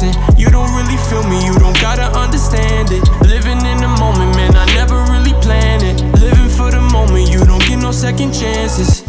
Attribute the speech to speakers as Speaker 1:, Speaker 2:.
Speaker 1: dancing. You don't really feel me, you don't gotta understand it. Living in the moment, man, I never really planned it. Living for the moment, you don't get no second chances.